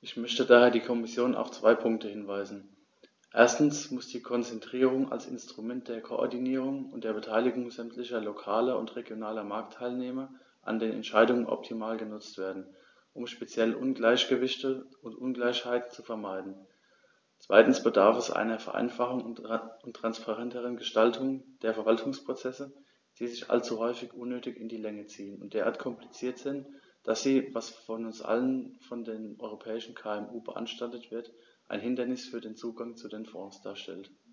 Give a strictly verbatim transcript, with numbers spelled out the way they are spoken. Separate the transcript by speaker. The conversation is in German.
Speaker 1: Ich möchte daher die Kommission auf zwei Punkte hinweisen. Erstens muss die Konzentrierung als Instrument der Koordinierung und der Beteiligung sämtlicher lokaler und regionaler Marktteilnehmer an den Entscheidungen optimal genutzt werden, um speziell Ungleichgewichte und Ungleichheiten zu vermeiden. Zweitens bedarf es einer Vereinfachung und transparenteren Gestaltung der Verwaltungsprozesse, die sich allzu häufig unnötig in die Länge ziehen und derart kompliziert sind, dass sie, was von uns allen, von den europäischen K M U beanstandet wird, ein Hindernis für den Zugang zu den Fonds darstellt.